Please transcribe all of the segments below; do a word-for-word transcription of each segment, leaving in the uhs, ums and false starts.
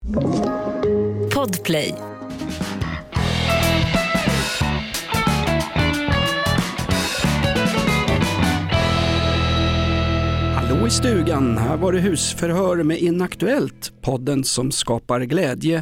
Podplay. Hallå i stugan, här var det husförhör med Inaktuellt, podden som skapar glädje,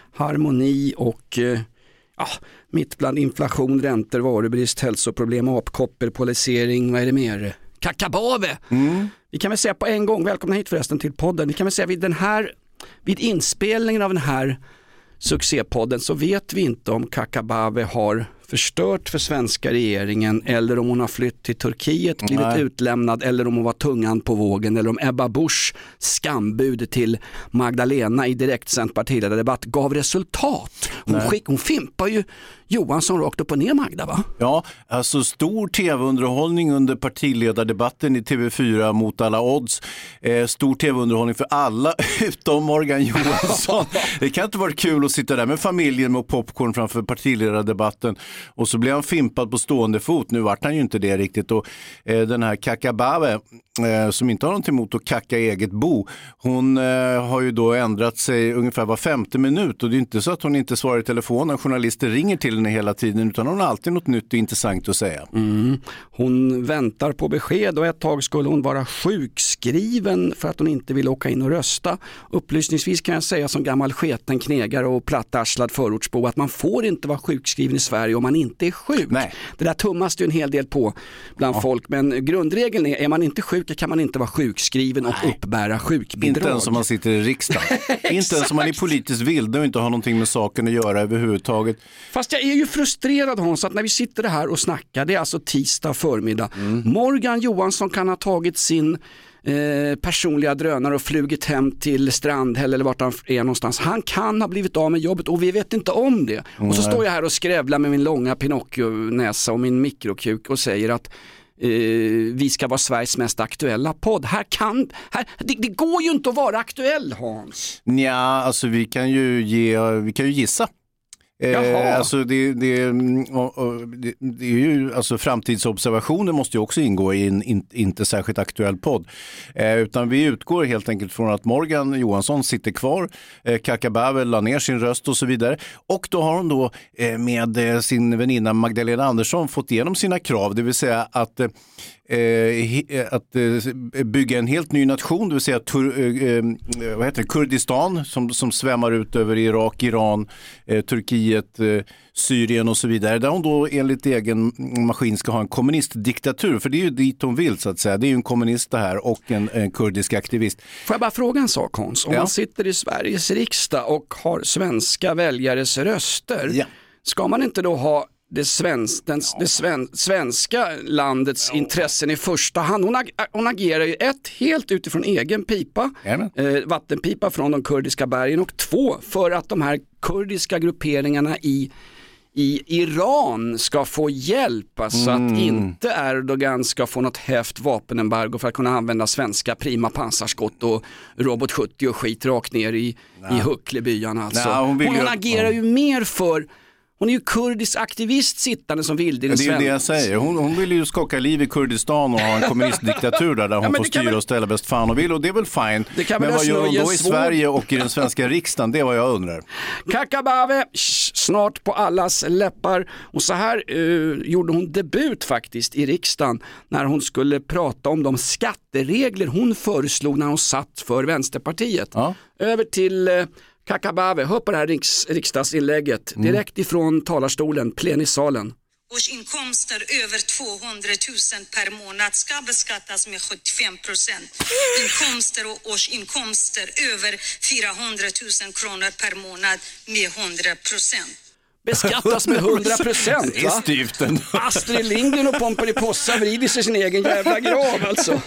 harmoni och ja, mitt bland inflation, räntor, varubrist, hälsoproblem, apkoppel, polarisering, vad är det mer? Kakabave! Mm. Vi kan väl säga på en gång, välkomna hit förresten till podden, vi kan väl säga vid den här, vid inspelningen av den här succépodden så vet vi inte om Kakabave har förstört för svenska regeringen eller om hon har flytt till Turkiet, blivit Nej. utlämnad eller om hon var tungan på vågen eller om Ebba Busch skambud till Magdalena i direktsänd partiledardebatt gav resultat. Hon, skick, hon fimpar ju Johansson rakt upp och ner, Magda, va? Ja, alltså stor tv-underhållning under partiledardebatten i T V fyra mot alla odds. Eh, stor tv-underhållning för alla utom Morgan Johansson. Det kan inte vara kul att sitta där med familjen med popcorn framför partiledardebatten och så blir han fimpad på stående fot. Nu vart han ju inte det riktigt. Och eh, den här Kakabave eh, som inte har något emot att kacka eget bo, hon eh, har ju då ändrat sig ungefär var femte minut och det är inte så att hon inte svarar i telefon när journalister ringer till henne hela tiden utan hon har alltid något nytt och intressant att säga. Mm. Hon väntar på besked och ett tag skulle hon vara sjukskriven för att hon inte vill åka in och rösta. Upplysningsvis kan jag säga som gammal sketen knegare och plattarslad förortsbo att man får inte vara sjukskriven i Sverige om man inte är sjuk. Nej. Det där tummas det en hel del på bland ja. folk, men grundregeln är, är man inte sjuk kan man inte vara sjukskriven och Nej. uppbära sjukbidrag. Inte ens om man sitter i riksdagen. Inte ens om man är politiskt vild och inte har någonting med saken att göra överhuvudtaget. Fast jag är ju frustrerad, Hans, att när vi sitter här och snackar, det är alltså tisdag förmiddag. Mm. Morgan Johansson kan ha tagit sin Eh, personliga drönare och flugit hem till Strandhäll eller vart han är någonstans. Han kan ha blivit av med jobbet och vi vet inte om det. Mm. Och så står jag här och skrävlar med min långa Pinocchio-näsa och min mikrokuk och säger att eh, vi ska vara Sveriges mest aktuella podd. Här kan, här, det, det går ju inte att vara aktuell, Hans. Ja, alltså vi kan ju ge, vi kan ju gissa. Eh, alltså det, det, och, och, det, det är ju, alltså framtidsobservationer måste ju också ingå i en in, inte särskilt aktuell podd. Eh, utan vi utgår helt enkelt från att Morgan Johansson sitter kvar, eh, Kakabave la ner sin röst och så vidare. Och då har hon då eh, med eh, sin väninna Magdalena Andersson fått igenom sina krav, det vill säga att eh, att bygga en helt ny nation, det vill säga tur, eh, vad heter det, Kurdistan som, som svämmar ut över Irak, Iran, eh, Turkiet, eh, Syrien och så vidare. Där hon då enligt egen maskin ska ha en kommunistdiktatur, för det är ju dit hon vill så att säga. Det är ju en kommunist det här och en, en kurdisk aktivist. Får jag bara fråga en sak, Hans? Om ja. man sitter i Sveriges riksdag och har svenska väljares röster, ja. ska man inte då ha det, svensk, den, ja. det sven, svenska landets ja. intressen i första hand? Hon, ag, hon agerar ju ett, helt utifrån egen pipa, eh, vattenpipa från de kurdiska bergen, och två, för att de här kurdiska grupperingarna i, i Iran ska få hjälp, alltså mm. att inte Erdogan ska få något häft vapenembargo för att kunna använda svenska prima pansarskott och robot sjuttio och skit rakt ner i, i Hucklebyarna. Alltså. Nej, hon, hon, hon agerar ju mer för... Hon är ju kurdisk aktivist sittande som vild i den svenska. Det är det jag säger. Hon, hon vill ju skaka liv i Kurdistan och ha en kommunistdiktatur där, där hon ja, får styra väl... och ställa bäst fan och vill. Och det är väl fine. Men vad gör hon då i svår... Sverige och i den svenska riksdagen? Det är vad jag undrar. Kakabave, snart på allas läppar. Och så här uh, gjorde hon debut faktiskt i riksdagen när hon skulle prata om de skatteregler hon föreslog när hon satt för Vänsterpartiet. Ja. Över till... Uh, Kakabave, hör på det här riks, riksdagsinlägget mm. direkt ifrån talarstolen, plenisalen. Årsinkomster över tvåhundratusen per månad ska beskattas med sjuttiofem procent. Inkomster och årsinkomster över fyrahundratusen kronor per månad med hundra procent. Beskattas med hundra procent, va? Styvten. Astrid Lindgren och Pomperipossa vrider sig sin egen jävla grav, alltså.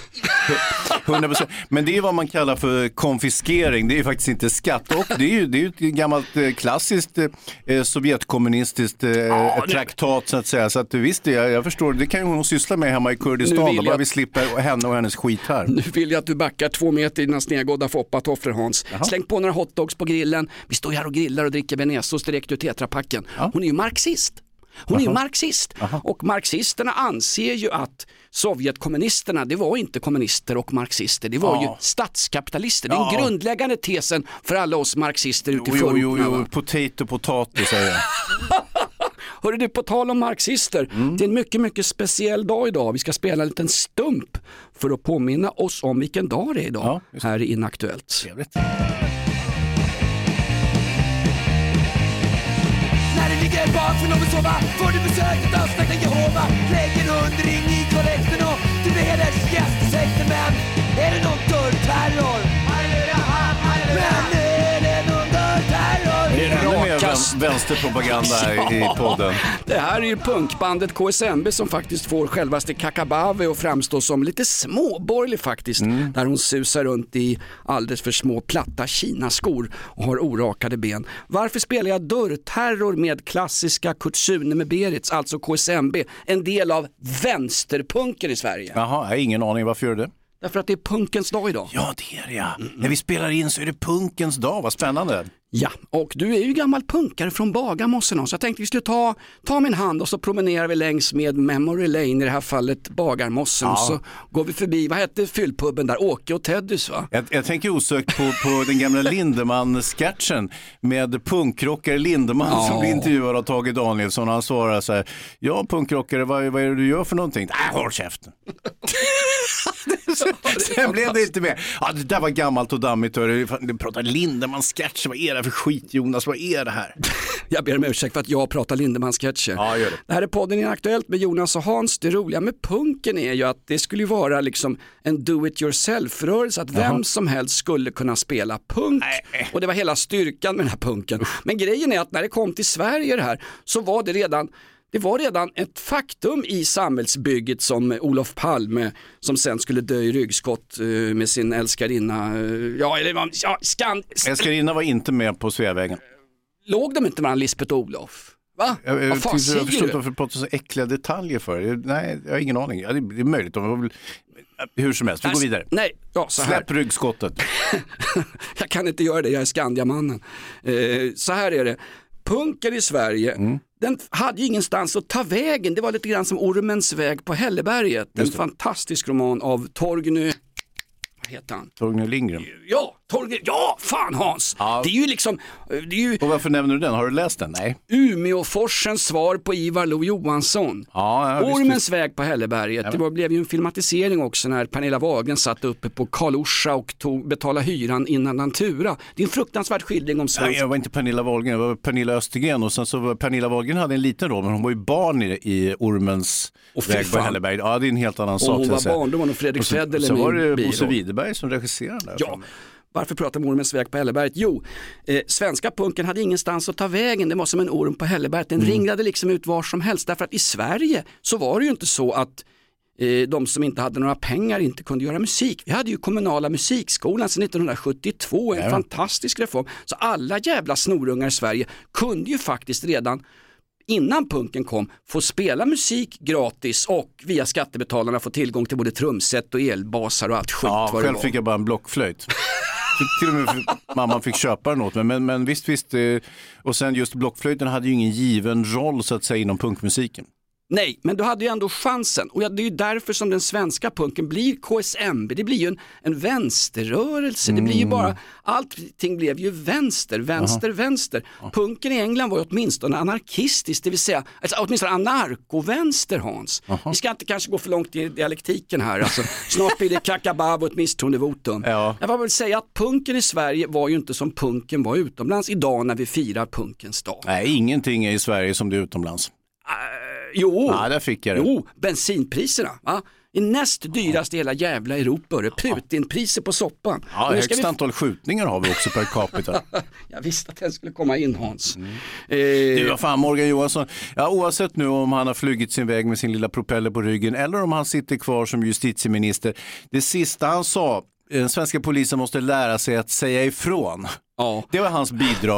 hundra procent. Men det är vad man kallar för konfiskering. Det är ju faktiskt inte skatt. Och det är ju, det är ju ett gammalt eh, klassiskt eh, sovjetkommunistiskt eh, ja, traktat så att säga. Så att visst, jag, jag förstår, det kan ju hon syssla med hemma i Kurdistan. Då bara vi slipper henne och hennes skit här. Nu vill jag att du backar två meter i dina snedgådda foppatofflor, Hans. Jaha. Släng på några hotdogs på grillen. Vi står här och grillar och dricker bearnaisesås direkt ur tetrapacken. Ja. Hon är ju marxist. Hon Aha. är ju marxist. Aha. Och marxisterna anser ju att Sovjetkommunisterna, det var inte kommunister och marxister, det var ja. ju statskapitalister. Det är ja. en grundläggande tesen för alla oss marxister ute i förorterna. Jo, jo, jo, potato, potato säger jag. Hörru du, på tal om marxister, mm. det är en mycket, mycket speciell dag idag. Vi ska spela en liten stump för att påminna oss om vilken dag det är idag ja, här i Inaktuellt. Trevligt. När du ligger bak för någon sova får du besök av släkten Jehova. Lägger hundring i kollekten och du är hedersgäst i sekten. Men är det någon dörrterror? Halleluja, halleluja. Men är det någon dörrterror? Det är ännu mer vänsterpropaganda här i podden. Det här är ju punkbandet K S M B som faktiskt får självaste Kakabave att framstå som lite småborgerlig faktiskt. Mm. Där hon susar runt i alldeles för små platta kinaskor och har orakade ben. Varför spelar jag dörrterror med klassiska Kurt Sune med Berits, alltså K S M B, en del av vänsterpunken i Sverige? Jaha, jag har ingen aning. Varför gör du det? Därför att det är punkens dag idag. Ja, det är det ja. Mm. När vi spelar in så är det punkens dag. Vad spännande. Ja, och du är ju gammal punkare från Bagarmossen, så jag tänkte vi skulle ta, ta min hand och så promenerar vi längs med Memory Lane, i det här fallet Bagarmossen. Ja. Så går vi förbi, vad hette fyllpubben där? Åke och Teddys, va? Jag, jag tänker osökt på, på den gamla Lindemann-sketchen med punkrockare Lindemann ja. som blir intervjuad av Tage Danielsson. Han svarar så här: ja, punkrockare, vad, vad är det du gör för någonting? Nej, håll käften. Sen blev det inte mer. Ja, det där var gammalt och dammigt. Du pratar Lindemann-sketcher, vad är det för skit, Jonas? Vad är det här? Jag ber om ursäkt för att jag pratar Lindemann-sketcher. Ja, gör det. Det här är podden Inaktuellt med Jonas och Hans. Det roliga med punken är ju att det skulle vara liksom en do-it-yourself-rörelse, att Jaha. vem som helst skulle kunna spela punk. Nej. Och det var hela styrkan med den här punken. Usch. Men grejen är att när det kom till Sverige det här, så var det redan Det var redan ett faktum i samhällsbygget som Olof Palme, som sen skulle dö i ryggskott med sin älskarinna. Ja, eller ja, skan... Älskarinna var inte med på Sveavägen. Låg de inte mellan Lisbeth och Olof? Va? Jag, jag, Vad fan säger jag förstår inte varför du pratar så äckliga detaljer för. Nej, jag har ingen aning. Ja, det är möjligt. De var väl... Hur som helst, vi går vidare. Nej, ja, så här. Släpp ryggskottet. Jag kan inte göra det, jag är Skandiamannen. Eh, så här är det. Punken i Sverige, mm. den hade ju ingenstans att ta vägen. Det var lite grann som Ormens väg på Hälleberget. En fantastisk roman av Torgny... Vad heter han? Torgny Lindgren. Ja, Torgny... Ja, fan Hans! Ja. Det är ju liksom... Det är ju... Och varför nämner du den? Har du läst den? Nej. Umeåforsens svar på Ivar Lo-Johansson. Ja, ja, Ormens väg på Hälleberget. Ja, det var, blev ju en filmatisering också när Pernilla Wahlgren satt uppe på Karl Orsa och tog betala hyran innan Natura. Det är en fruktansvärd skildring om svensk... Nej, jag var inte Pernilla Wahlgren, det var Pernilla Östergren. Och sen så var Pernilla Wahlgren hade en liten roll, men hon var ju barn i, i Ormens och väg på Hälleberget. Ja, det är en helt annan och sak. Hon var barn, då var nog Fredrik Federley. Så, så var det Bosse Widerberg som regisserade där. Ja. Varför pratar om Ormens väg på Hälleberget? Jo, eh, svenska punken hade ingenstans att ta vägen. Det var som en orm på Hälleberget. Den mm. ringlade liksom ut var som helst. Därför att i Sverige så var det ju inte så att eh, de som inte hade några pengar inte kunde göra musik. Vi hade ju kommunala musikskolan sedan nittonhundrasjuttiotvå. En ja. fantastisk reform. Så alla jävla snorungar i Sverige kunde ju faktiskt redan innan punken kom få spela musik gratis och via skattebetalarna få tillgång till både trumset och elbasar och allt skit. Ja, själv fick jag bara en blockflöjt. Till och med mamma fick köpa den åt mig, men, men visst, visst. Och sen just blockflöjten hade ju ingen given roll så att säga inom punkmusiken. Nej, men du hade ju ändå chansen. Och det är ju därför som den svenska punken blir K S M B. Det blir ju en, en vänsterrörelse. Mm. Det blir ju bara, allting blev ju vänster, vänster, Aha. vänster. Aha. Punken i England var ju åtminstone anarkistisk, det vill säga alltså, åtminstone anarkovänster, Hans. Aha. Vi ska inte kanske gå för långt i dialektiken här. Alltså, snart blir det kakabab och ett misstroendevotum. Ja. Jag vill säga att punken i Sverige var ju inte som punken var utomlands idag när vi firar punkens dag. Nej, ingenting är i Sverige som det är utomlands. Uh, jo, ja, där fick jag det. jo, bensinpriserna va? är näst dyrast i hela jävla Europa. Det är Putinpriser på soppan. Ja, högst vi... antal skjutningar har vi också per capita. Jag visste att den skulle komma in, Hans. Mm. Eh... Du, vad fan, Morgan Johansson. Ja, oavsett nu om han har flugit sin väg med sin lilla propeller på ryggen eller om han sitter kvar som justitieminister. Det sista han sa, den svenska polisen måste lära sig att säga ifrån. Ja. Det var hans bidrag.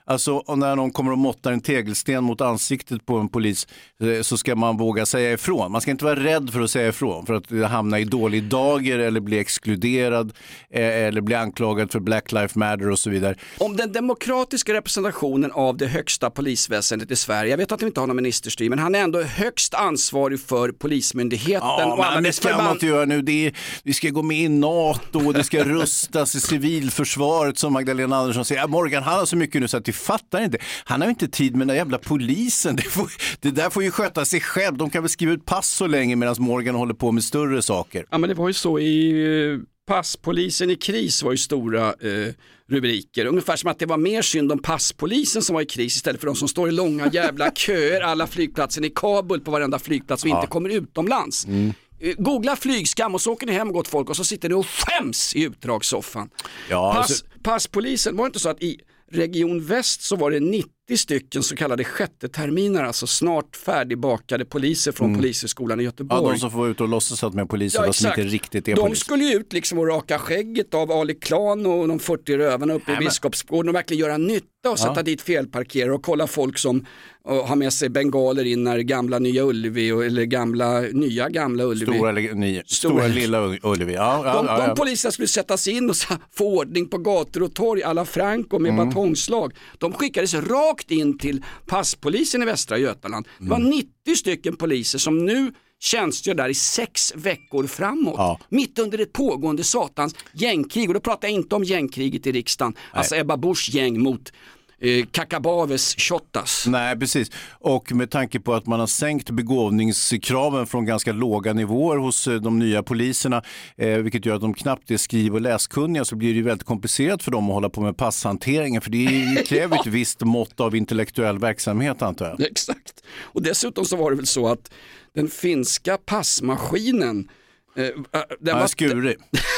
Alltså när någon kommer och måttar en tegelsten mot ansiktet på en polis så ska man våga säga ifrån. Man ska inte vara rädd för att säga ifrån för att hamna i dålig dager eller bli exkluderad eller bli anklagad för Black Lives Matter och så vidare. Om den demokratiska representationen av det högsta polisväsendet i Sverige, jag vet att vi inte har någon ministerstyr, men han är ändå högst ansvarig för polismyndigheten. Ja, och men det ska förband... man inte göra nu. Det är, vi ska gå med i NATO och det ska rustas i civilförsvaret som Magdalena Andersson säger. Morgan, han har så mycket nu så att vi fattar inte. Han har inte tid med den jävla polisen. Det, får, det där får ju sköta sig själv. De kan väl skriva ut pass så länge medan Morgan håller på med större saker. Ja, men det var ju så i passpolisen i kris var ju stora eh, rubriker. Ungefär som att det var mer synd om passpolisen som var i kris istället för de som står i långa jävla köer alla flygplatser i Kabul på varenda flygplats och ja. inte kommer utomlands. Mm. Googla flygskam och så åker ni hem gott folk och så sitter ni och skäms i utdragssoffan. Ja, Pass, alltså... Passpolisen, var det inte så att i Region Väst så var det nittio stycken så kallade sjätte terminer, alltså snart färdigbakade poliser från mm. polishögskolan i Göteborg. Ja, de som får vara ute och låtsas att med poliser ja, som inte riktigt är de polis. skulle ju ut liksom och raka skägget av Ali Klan och de fyrtio rövarna uppe Nej, i Biskopsgården och verkligen göra nytta och sätta ja. dit felparkerare och kolla folk som och har med sig bengaler in när gamla Nya Ullevi och, eller gamla nya gamla Ullevi. Stora, nya, stora, stora lilla Ullevi. Ja, ja, de ja, ja. de poliserna skulle sättas in och få ordning på gator och torg alla Franco med mm. batongslag. De skickades rakt in till passpolisen i Västra Götaland. Det var mm. nittio stycken poliser som nu tjänstgör där i sex veckor framåt. Ja. Mitt under ett pågående satans gängkrig. Och då pratar jag inte om gängkriget i riksdagen. Nej. Alltså Ebba Buschs gäng mot eh, Kakabaves Shottaz. Nej, precis. Och med tanke på att man har sänkt begåvningskraven från ganska låga nivåer hos eh, de nya poliserna, eh, vilket gör att de knappt är skriv- och läskunniga, så blir det ju väldigt komplicerat för dem att hålla på med passhanteringen. För det kräver ja. ett visst mått av intellektuell verksamhet, antar jag. Exakt. Och dessutom så var det väl så att den finska passmaskinen eh, den var skurig.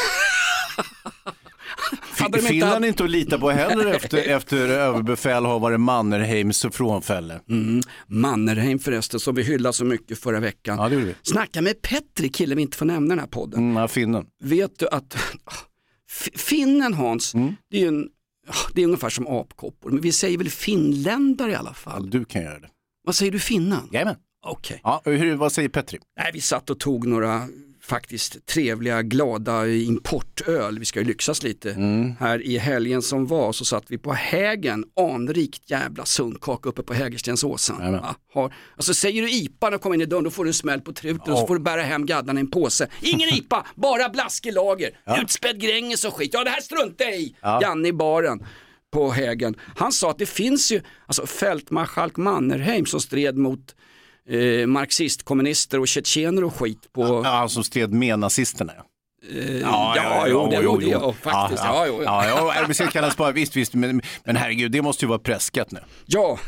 Finland är inte att lita på heller efter, efter överbefälhavare Mannerheims frånfälle. Mm. Mannerheim förresten, som vi hyllade så mycket förra veckan. Ja, det gjorde vi. Snacka med Petri, killen vi inte får nämna den här podden. Mm, ja, finnen. Vet du att finnen, Hans, mm. det är ju en, det är ungefär som apkoppor. Men vi säger väl finländare i alla fall. Ja, du kan göra det. Vad säger du, finnan? Jajamän. Okej. Ja, hur, vad säger Petri? Nej, vi satt och tog några faktiskt trevliga, glada importöl. Vi ska ju lyxas lite. Mm. Här i helgen som var så satt vi på Hägen, anrikt jävla sunkak uppe på Hägerstensåsen. Ja, har, alltså säger du I P A när du kommer in i dörren, då får du en smäll på truten oh. och så får du bära hem gaddarna i en påse. Ingen I P A, bara blaskelager. Ja. Utspädd gränges och skit. Ja, det här struntar jag i. Ja. Janne i baren på Hägen. Han sa att det finns ju, alltså fältmarskalk Mannerheim som stred mot Eh, marxist-kommunister och tjetjener och skit på... Ja, ja, som stred med nazisterna. Eh, ja, ja, ja, jo, det gjorde jag faktiskt. Ja, ja, ja. ja, ja, ja kallas bara, visst, visst, men, men herregud, det måste ju vara presskat nu. Ja.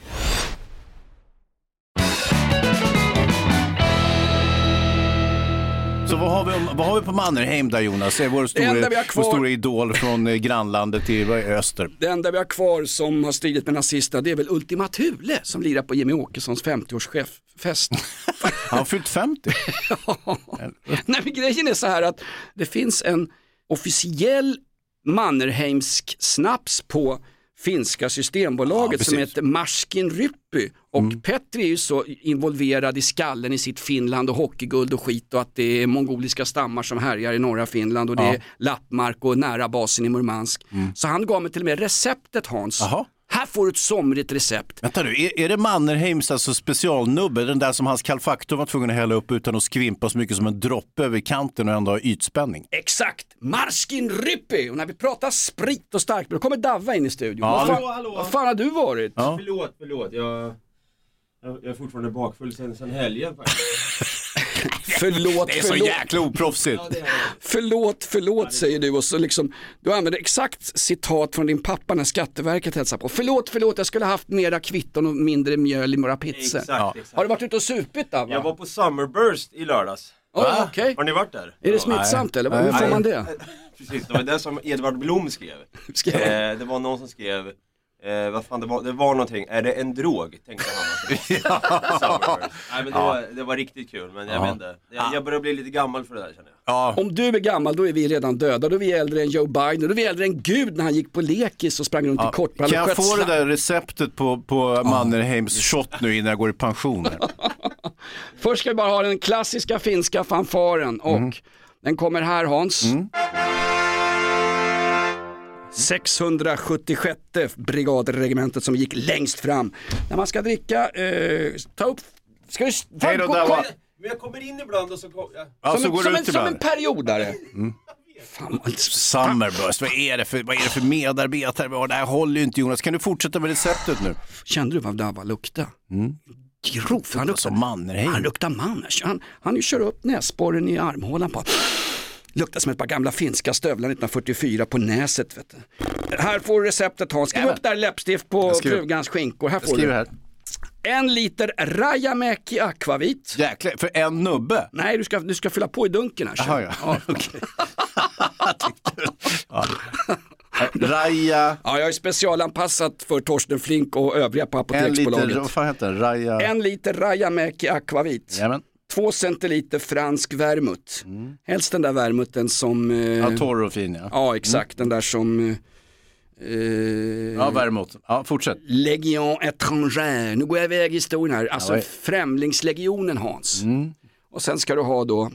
Så vad har, vi, vad har vi på Mannerheim där, Jonas? Det är vår stora, vår stora idol från eh, grannlandet i öster. Det enda vi har kvar som har stridit med nazisterna, det är väl Ultima Thule som lirar på Jimmy Åkessons femtioårsfest. Han har fyllt femtio. Ja. Nej, men grejen är så här att det finns en officiell Mannerheimsk snaps på finska systembolaget ja, som heter Marskin Ryppy och mm. Petri är ju så involverad i skallen i sitt Finland och hockeyguld och skit och att det är mongoliska stammar som härjar i norra Finland och det ja. är lappmark och nära basen i Murmansk. Mm. Så han gav mig till och med receptet, Hans. Aha. Här får du ett somrigt recept. Vänta nu, är, är det Mannerheims alltså specialnubbe? Den där som hans kalfaktor var tvungen att hälla upp utan att skvimpa så mycket som en droppe över kanten och ändå ha ytspänning? Exakt, Marskin Ryppy. Och när vi pratar sprit och stark, då kommer Davva in i studion. Ja. Vad fan, hallå, hallå. Vad fan har du varit? Ja. Förlåt, förlåt. Jag, jag är fortfarande bakfull sen, sen helgen faktiskt. Förlåt, det är förlåt. så jäkla oproffsigt. Ja, det är det. Förlåt, förlåt säger du och så liksom, du använder exakt citat från din pappa när Skatteverket hälsar på. Förlåt, förlåt, jag skulle haft mera kvitton och mindre mjöl i några pizzor. Exakt, ja. exakt. Har du varit ute och supit då? Va? Jag var på Summerburst i lördags. Oh, okay. Har ni varit där? Är det smittsamt nej. eller? Hur får man det? Precis, det var det som Edvard Blom skrev. skrev. Eh, det var någon som skrev Eh, vad fan, det var, det var någonting. Är det en drog? Tänkte han. ja. Nej, men det, ja. var, det var riktigt kul. Men jag ja. vet inte. Jag, jag börjar bli lite gammal för det där, känner jag. Ja. Om du är gammal, då är vi redan döda. Då är vi äldre än Joe Biden. Då är vi äldre än Gud när han gick på lekis och sprang runt ja. i kortbrallor. Kan jag få det där receptet på, på ja. Mannerheims shot nu innan jag går i pension? Först ska vi bara ha den klassiska finska fanfaren. Och mm. den kommer här, Hans. Mm. sexhundrasjuttiosjätte brigadregementet som gick längst fram. När man ska dricka, eh, ta upp... Ska du... Hej då, där var... Men jag kommer in ibland och så... Ja. Ja, som så en, går som, ut en, som en periodare. Mm. Fan, Summerburst, vad är det för, vad är det för medarbetare? Det här håller ju inte, Jonas. Kan du fortsätta med receptet nu? Kände du vad det var lukta? Mm. Grovt, han luktar som Mannerheim. Han luktar manners. Han, han kör upp näsborren i armhålan på. Luktar som ett par gamla finska stövlar nittonhundrafyrtiofyra på näset. Vet du. Här får du receptet, Hans. Skriv upp där läppstift på frugans skinkor. Här får du. Här. En liter Rajamäki akvavit. Jäklar, för en nubbe? Nej, du ska, du ska fylla på i dunken här. Aha, ja. Ja. Okay. ja. Raja. Ja, jag är specialanpassat för Torsten Flink och övriga på Apoteksbolaget. En liter, vad fan heter det? Raja... En liter Rajamäki akvavit. Jamen. Två centiliter fransk vermouth. Mm. Helst den där vermouthen som... Eh... Ja, torr och fin, ja. Ja, exakt. Mm. Den där som... Eh... Ja, vermouth. Ja, fortsätt. Legion étrangère. Nu går jag iväg i historien här. Alltså ja, främlingslegionen, Hans. Mm. Och sen ska du ha då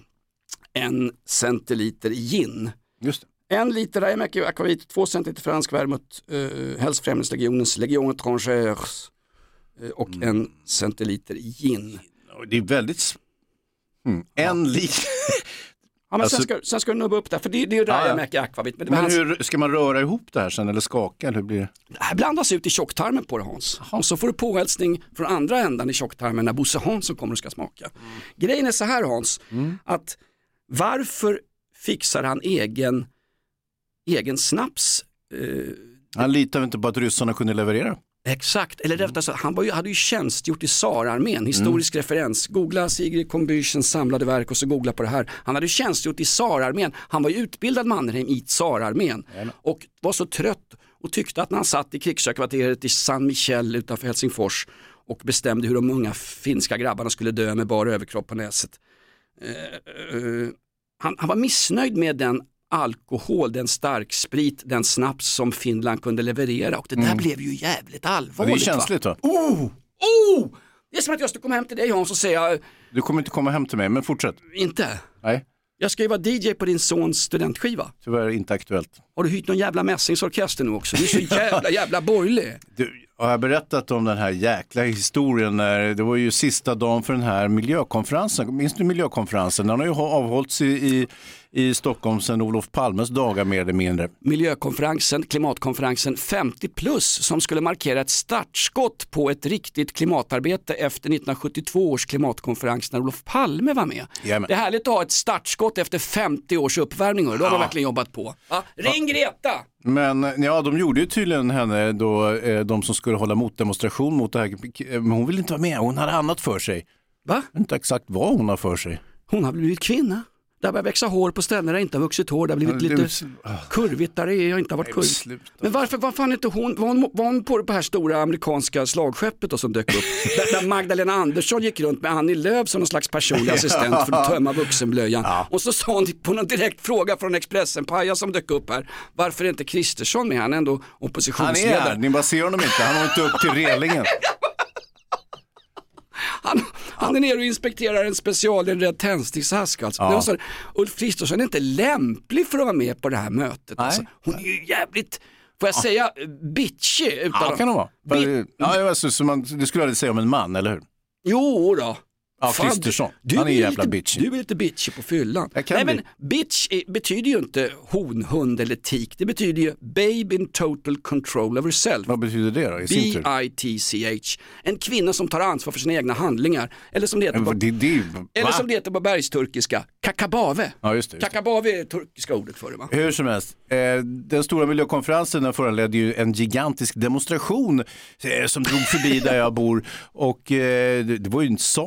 en centiliter gin. Just det. En liter Rajamäki akvavit, två centiliter fransk vermouth, eh, helst främlingslegionens Legion étrangère eh, och mm. en centiliter gin. Det är väldigt... Mm. En ja. liter... Ja, men alltså... sen, ska, sen ska du nubba upp det, för det, det är ju Rajamäki ja, ja. akvavit. Men, men hur ska man röra ihop det här sen eller skaka? Eller hur blir det? Det här blandas ut i tjocktarmen på det, Hans. Aha. Och så får du påhälsning från andra ändan i tjocktarmen när Bosse Hansson kommer och ska smaka. Mm. Grejen är så här, Hans, mm. att varför fixar han egen, egen snaps? Eh... Han litar inte på att ryssarna kunde leverera. Exakt, eller rättare så, han var ju, hade ju tjänstgjort i tsararmén, historisk mm. referens. Googla Sigrid Combüchens samlade verk och så googla på det här. Han hade ju tjänstgjort i tsararmén, han var ju utbildad Mannerheim i tsararmén mm. och var så trött och tyckte att när han satt i krigshögkvarteret i San Michel utanför Helsingfors och bestämde hur de unga finska grabbarna skulle dö med bara överkropp på näset. Uh, uh, han, han var missnöjd med den alkohol, den stark sprit, den snaps som Finland kunde leverera och det där mm. blev ju jävligt allvarligt. Det är känsligt va? va? Oh! Oh! Det är som att jag ska komma hem till dig, Hans, och säga... Du kommer inte komma hem till mig, men fortsätt. Inte? Nej. Jag ska ju vara D J på din sons studentskiva. Tyvärr inte aktuellt. Har du hyrt någon jävla mässingsorkester nu också? Du är så jävla jävla borgerlig. Du, har jag berättat om den här jäkla historien när det var ju sista dagen för den här miljökonferensen. Minns du miljökonferensen? Den har ju avhållits i, i, i Stockholm sedan Olof Palmes dagar mer eller mindre. Miljökonferensen, klimatkonferensen femtio plus som skulle markera ett startskott på ett riktigt klimatarbete efter nittonhundrasjuttiotvå års klimatkonferens när Olof Palme var med. Jamen. Det är härligt att ha ett startskott efter femtio års uppvärmning. Då har ja. man verkligen jobbat på. Ja, ring Greta! Men ja, de gjorde ju tydligen henne då, de som skulle hålla motdemonstration mot det här. Men hon ville inte vara med, hon hade annat för sig. Va? Jag vet inte exakt vad hon har för sig. Hon har blivit kvinna. Där börjar växa hår på ställen där det inte har vuxit hår. Det har blivit lite kurvigt där det inte har varit kurvigt. Men varför var fan inte hon, var hon, var hon på det här stora amerikanska slagskeppet då, som dök upp? där, där Magdalena Andersson gick runt med Annie Lööf som någon slags personlig assistent för att tömma vuxenblöjan. Ja. Och så sa hon på någon direkt fråga från Expressen, Paja som dök upp här, varför är inte Kristersson med? Han är ändå oppositionsledare. Han är där, ni bara ser honom inte, han har inte upp till relingen. Han, han är nere och inspekterar en specialinredd tändsticksask. Alltså. Ja. Så, Ulf Kristersson är inte lämplig för att vara med på det här mötet. Alltså. Hon är ju jävligt, får jag ja. säga, bitchy. Utan ja, kan hon vara. Bi- ja, alltså, så man, det skulle jag säga om en man, eller hur? Jo då. Ja, Kristersson. Han är, är jävla lite, bitchy. Du är lite bitchy på fyllan. Nej, men bitch är, betyder ju inte hon, hund eller tik. Det betyder ju babe in total control of herself. Vad betyder det då i sin tur? B I T C H. En kvinna som tar ansvar för sina egna handlingar. Eller som det heter på, det, det, eller som det heter på bergsturkiska, kakabave. Ja, just det, just det. Kakabave är det turkiska ordet för det, va? Hur som helst, eh, den stora miljökonferensen föranledde ju en gigantisk demonstration eh, som drog förbi där jag bor. Och eh, det, det var ju en salig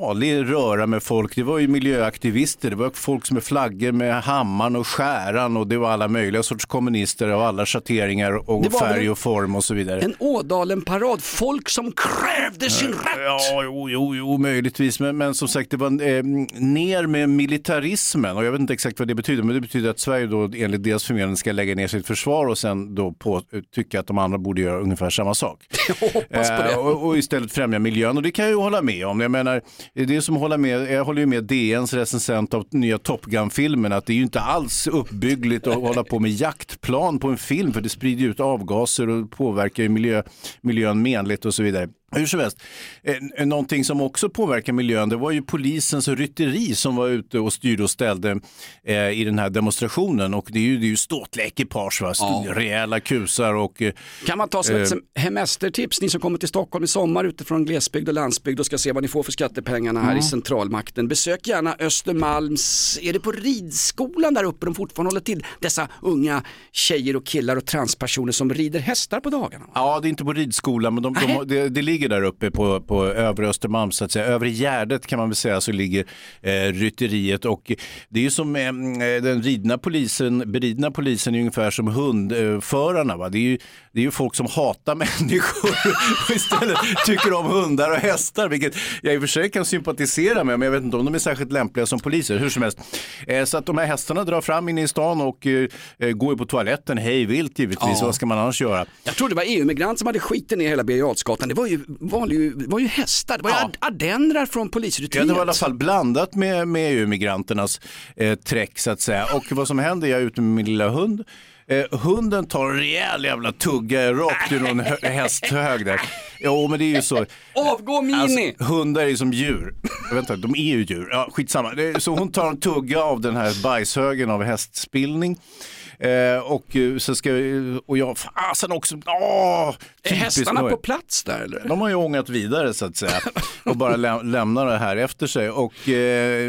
röra med folk. Det var ju miljöaktivister, det var folk som med flaggor med hammaren och skäran och det var alla möjliga sorts kommunister av alla schatteringar och färg och form och så vidare. En Ådalen-parad, folk som krävde sin rätt. Ja, jo, jo, jo möjligtvis, men, men som sagt det var eh, ner med militarismen och jag vet inte exakt vad det betyder, men det betyder att Sverige då enligt deras förmenande ska lägga ner sitt försvar och sen då på, tycka att de andra borde göra ungefär samma sak. Jag hoppas på det. Eh, och, och istället främja miljön, och det kan jag ju hålla med om. Jag menar, det är som hålla med, jag håller ju med D N:s recensent av nya Top Gun-filmen att det är ju inte alls uppbyggligt att hålla på med jaktplan på en film, för det sprider ut avgaser och påverkar miljö, miljön menligt och så vidare. Hur som helst, eh, någonting som också påverkar miljön, det var ju polisens rytteri som var ute och styrde och ställde eh, i den här demonstrationen, och det är ju, det är ju ståtliga ekipage, va? Ja. Rejäla kusar och... Eh, kan man ta som ett eh, hemestertips, ni som kommer till Stockholm i sommar utifrån glesbygd och landsbygd och ska se vad ni får för skattepengarna här mm. i centralmakten. Besök gärna Östermalms, är det på ridskolan där uppe de fortfarande håller till, dessa unga tjejer och killar och transpersoner som rider hästar på dagarna? Ja, det är inte på ridskolan, men de, de, det, det ligger där uppe på, på övre Östermalm, så att säga. Övre Gärdet kan man väl säga, så ligger eh, rytteriet, och det är ju som eh, den ridna polisen, beridna polisen är ungefär som hundförarna, va? Det är ju, det är ju folk som hatar människor och istället tycker om hundar och hästar, vilket jag i och för sig kan sympatisera med, men jag vet inte om de är särskilt lämpliga som poliser, hur som helst. Eh, så att de här hästarna drar fram in i stan och eh, går på toaletten, hej vilt givetvis, ja. Vad ska man annars göra? Jag tror det var E U-migrant som hade skiten ner hela Birger Jarlsgatan. Det var ju var ju, var ju hästar, det var ja. ju ardennrar från polisrytteriet. Ja, det var i alla fall blandat med, med E U-migranternas eh, träck, så att säga. Och vad som händer, jag är ute med min lilla hund. Eh, hunden tar en rejäl jävla tugga rakt ur någon hö- hästhög där. Jo, men det är ju så. Avgå Mini! Alltså, hundar är som djur. Jag vet inte, de är ju djur. Ja, skitsamma. Det är, så hon tar en tugga av den här bajshögen av hästspillning. Eh, och så ska och jag fasen också. Åh, är hästarna på plats där eller? De har ju ångat vidare så att säga och bara läm- lämnar det här efter sig, och eh,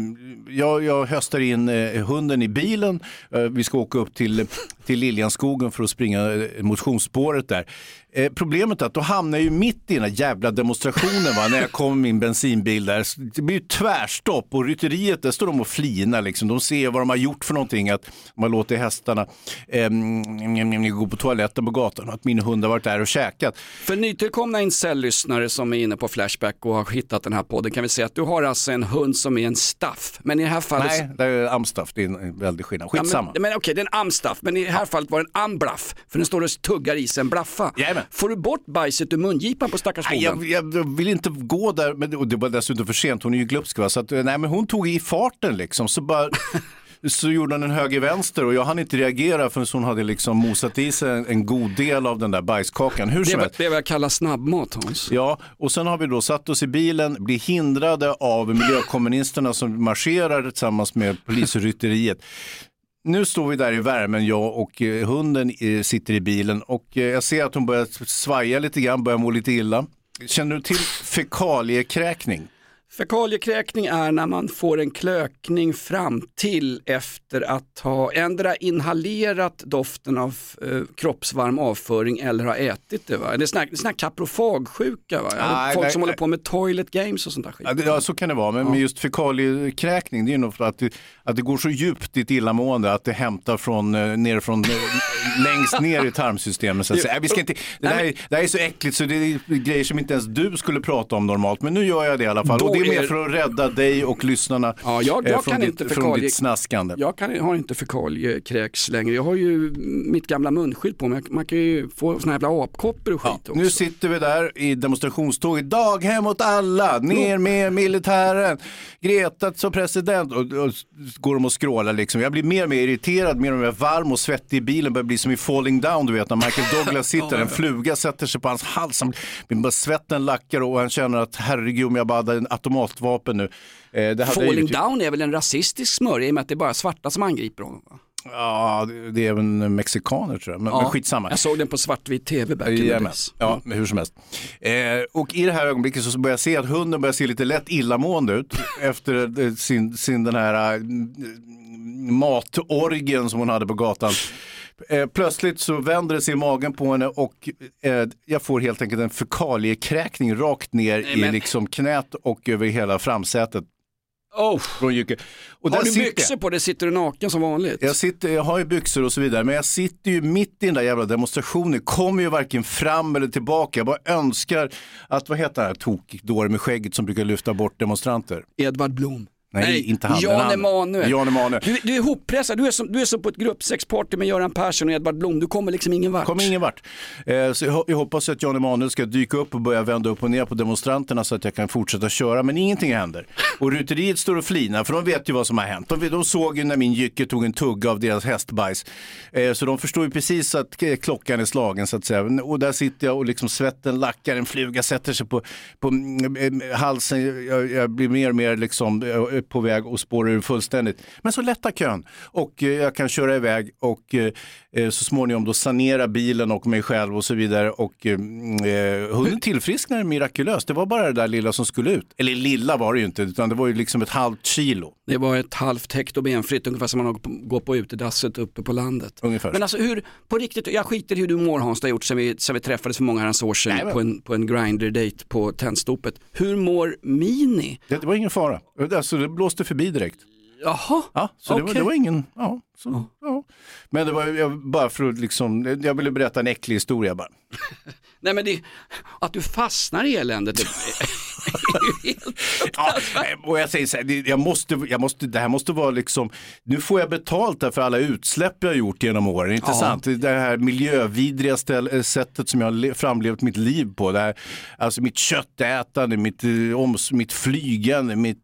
jag, jag höstar in eh, hunden i bilen. Eh, vi ska åka upp till till Liljanskogen för att springa motionsspåret där. Eh, problemet är att då hamnar jag ju mitt i den här jävla demonstrationen, va, när jag kommer med min bensinbil där. Det blir ju tvärstopp, och rytteriet där står de och flinar liksom. De ser vad de har gjort för någonting, att man låter hästarna eh, gå på toaletten på gatan och att min hund har varit där och käkat. För nytillkomna incel-lyssnare som är inne på Flashback och har hittat den här podden kan vi säga att du har alltså en hund som är en staff. Men i det här fallet... Nej, det är amstaff, det är en väldig skillnad. Skitsamma. Ja, men men okej, okay, det är en amstaff, men i det här ja. fallet var det en amblaff, för den står och tuggar i sig en blaffa. Jajamän. Får du bort bajset ur mungipan på stackars hoven? Jag, jag, jag vill inte gå där, men det var dessutom för sent, hon är ju glupsk, va? Så att, nej, men hon tog i farten liksom, så bara... så gjorde han en höger-vänster och jag hann inte reagera förrän hon hade liksom mosat i sig en, en god del av den där bajskakan. Hur det, som är, det är vad jag kallar snabbmat, Hans. Ja, och sen har vi då satt oss i bilen, blir hindrade av miljökommunisterna som marscherar tillsammans med polisrytteriet. Nu står vi där i värmen, jag och eh, hunden eh, sitter i bilen, och eh, jag ser att hon börjar svaja lite grann, börjar må lite illa. Känner du till fekaliekräkning? Fekaliekräkning är när man får en klökning fram till efter att ha ändra inhalerat doften av eh, kroppsvarm avföring eller ha ätit det, va? Det är sån här, sån här kaprofagsjuka, va? Nej, folk nej, som nej. håller på med toilet games och sånt där skit. Ja, det, ja, så kan det vara, men ja. med just fekaliekräkning, det är nog för att det, att det går så djupt i ett illamående att det hämtar från, eh, ner från eh, längst ner i tarmsystemet. Så att säga. Vi ska inte, det, där är, det här är så äckligt så det är grejer som inte ens du skulle prata om normalt, men nu gör jag det i alla fall. Då och det är mer för att rädda dig och lyssnarna ja, jag, jag från, kan ditt, inte från fekalie, ditt snaskande. Jag kan, har inte fekaliekräks längre. Jag har ju mitt gamla munskydd på mig. Man kan ju få såna här jävla apkoppor och skit ja, också. Nu sitter vi där i demonstrationståget. Daghem åt alla, ner med militären. Greta som president. Och, och går de och skrålar liksom. Jag blir mer och mer irriterad, mer och mer varm och svettig i bilen. Börjar bli som i Falling Down, du vet, när Michael Douglas sitter. En fluga sätter sig på hans hals. Bara svetten lackar och han känner att herregud, om jag bara hade en automatvapen nu. Eh, det Falling Down är väl en rasistisk smörja i och med att det är bara svarta som angriper honom, va? Ja, det är även mexikaner tror jag, men, ja, men skitsamma. Jag såg den på svartvit tv back in the days. Ja, hur som helst. Eh, och i det här ögonblicket så börjar jag se att hunden börjar se lite lätt illamående ut efter sin, sin den här äh, matorgen som hon hade på gatan. Eh, plötsligt så vänder det sig i magen på henne och eh, jag får helt enkelt en fekaliekräkning rakt ner Nej, men... i liksom knät och över hela framsätet. Oh. Från Jycke. Och har du byxor på det, sitter du naken som vanligt? Jag, sitter, jag har ju byxor och så vidare, men jag sitter ju mitt i den där jävla demonstrationen, kommer ju varken fram eller tillbaka. Jag bara önskar att, vad heter det här tokdår med skägget som brukar lyfta bort demonstranter? Edvard Blom. Nej, Nej, inte han. Jan Emanuel. Jan Emanuel. Du, du är hoppressad, du är, som, du är som på ett gruppsexparty med Göran Persson och Edvard Blom. Du kommer liksom ingen vart. Kommer ingen vart. Eh, så jag, jag hoppas att Jan Emanuel ska dyka upp och börja vända upp och ner på demonstranterna så att jag kan fortsätta köra. Men ingenting händer. Och ruteriet står och flinar, för de vet ju vad som har hänt. De, de såg ju när min Jycke tog en tugga av deras hästbajs. Eh, så de förstår ju precis att klockan är slagen, så att säga. Och där sitter jag och liksom svetten lackar, en fluga sätter sig på, på eh, halsen. Jag, jag blir mer och mer liksom eh, på väg och spår ur fullständigt. Men så lättar kön och eh, jag kan köra iväg och eh, så småningom då sanera bilen och mig själv och så vidare och eh, hunden tillfrisknar mirakulöst. Det var bara det där lilla som skulle ut. Eller lilla var det ju inte, utan det var ju liksom ett halvt kilo. Det var ett halvt hekto benfritt, ungefär som man går på utedasset uppe på landet. Ungefär. Men alltså hur, på riktigt, jag skiter i hur du mår, Hans, det har gjort sen vi, sen vi träffades för många herrans år sedan. Nej, men... på en, på en Grindr-date på Tennstopet. Hur mår Mini? Det, det var ingen fara. Alltså, det blåste förbi direkt. Jaha, ja, så okay. det, var, det var ingen, ja, så, oh. ja. Men det var jag, bara för att liksom, jag ville berätta en äcklig historia bara. Nej, men det, att du fastnar i eländet det, är ju helt ja, och jag säger så här, jag måste, jag måste, det här måste vara liksom, nu får jag betalt där för alla utsläpp jag har gjort genom åren, inte ja. sant? Det här miljövidriga ställ, sättet som jag har framlevt mitt liv på, det här, alltså mitt köttätande, mitt, oms, mitt flygande, mitt,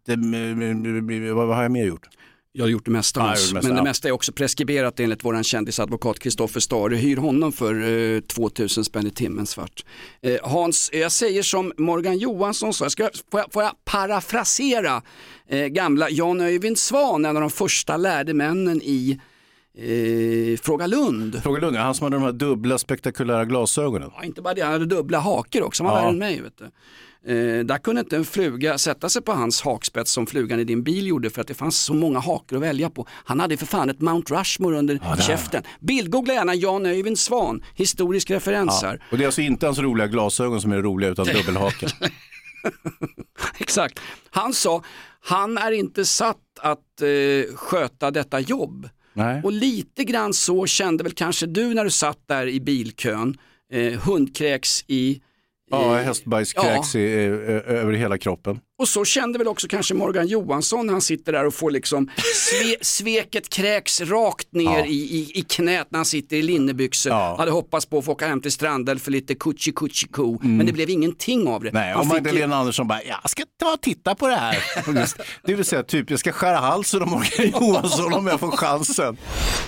vad, vad har jag mer gjort? Jag har gjort det mesta, ja, det mesta men det mesta är också preskriberat enligt våran kändisadvokat Kristoffer Stare. Hyr honom för eh, tvåtusen spänn i timmen svart. Eh, Hans, jag säger som Morgan Johansson sa, jag ska, får, jag, får jag parafrasera eh, gamla Jan Öyvind Svan, en av de första lärde männen i eh, Fråga Lund. Fråga Lund, han som hade de här dubbla spektakulära glasögonen. Ja, inte bara det, han hade dubbla haker också, han var värre än mig, vet du. Eh, där kunde inte en fluga sätta sig på hans hakspets som flugan i din bil gjorde, för att det fanns så många hakor att välja på. Han hade för fan ett Mount Rushmore under ja, käften. Bildgoogla gärna Jan Öyvind Svan, historisk referens här. Ja, och det är alltså inte hans roliga glasögon som är roliga, utan dubbelhaken. Exakt. Han sa, han är inte satt att eh, sköta detta jobb. Nej. Och lite grann så kände väl kanske du när du satt där i bilkön, eh, hundkräks i Ja, hästbajskräks ja. över hela kroppen. Och så kände väl också kanske Morgan Johansson, han sitter där och får liksom sve, sveket kräks rakt ner ja. i, i, i knät när han sitter i linnebyxor. Ja. Hade hoppats på att få åka hem till Strandell för lite kuchi kuchi ko, mm. men det blev ingenting av det. Nej, och Magdalena fick... Andersson bara, jag ska ta och titta på det här. Det vill säga typ, jag ska skära halsen av Morgan Johansson om jag får chansen.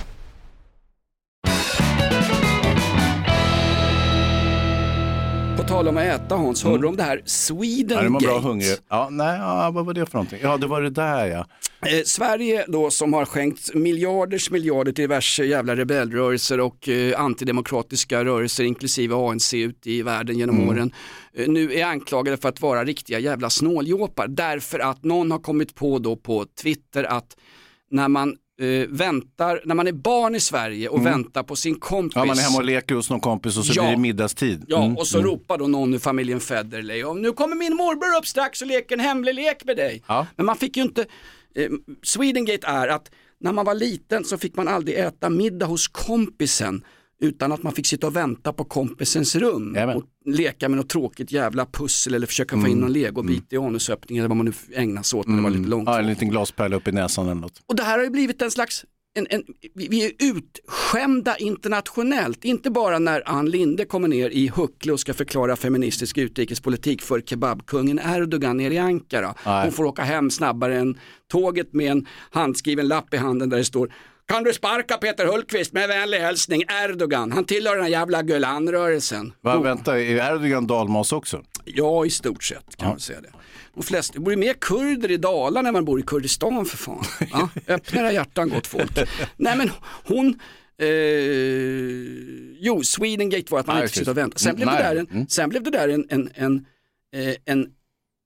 Tala om att äta, Hans, hörde du mm. om det här Sweden ja, det var Gate? Bra hungrig. Ja, nej, ja, vad var det för någonting? Ja, det var det där, ja. Eh, Sverige då, som har skänkt miljarders miljarder till diverse jävla rebellrörelser och eh, antidemokratiska rörelser, inklusive A N C ut i världen genom mm. åren, eh, nu är anklagade för att vara riktiga jävla snåljåpar, därför att någon har kommit på då på Twitter att när man Uh, väntar, när man är barn i Sverige och mm. väntar på sin kompis. Ja, man är hemma och leker hos någon kompis och så ja. blir det middagstid. Ja, mm. och så mm. ropar då någon ur familjen Federley, och nu kommer min morbror upp strax och leker en hemlig lek med dig. Ja. Men man fick ju inte, uh, Swedengate är att när man var liten så fick man aldrig äta middag hos kompisen utan att man fick sitta och vänta på kompisens rum Jamen. och leka med något tråkigt jävla pussel eller försöka mm. få in någon legobit mm. i anusöppningen eller vad man nu ägnar sig åt när mm. det var lite långt. Ja, en liten glaspärla upp i näsan eller något. Och det här har ju blivit en slags, en, en, vi är utskämda internationellt, inte bara när Ann Linde kommer ner i Huckle och ska förklara feministisk utrikespolitik för kebabkungen Erdogan ner i Ankara. Nej. Hon får åka hem snabbare än tåget med en handskriven lapp i handen där det står: kan du sparka Peter Hultqvist med vänlig hälsning Erdogan? Han tillhör den här jävla Gölan-rörelsen. Va, vänta, är Erdogan dalmas också? Ja, i stort sett kan ja. man säga det. De flesta, det bor ju mer kurder i Dalarna när man bor i Kurdistan för fan. Ja, öppna era hjärtan, gott folk. Nej, men hon... Eh, jo, Swedengate var att man Nej, inte sitter och vänta. Sen blev, Nej. det där en, sen blev det där en, en, en, en, en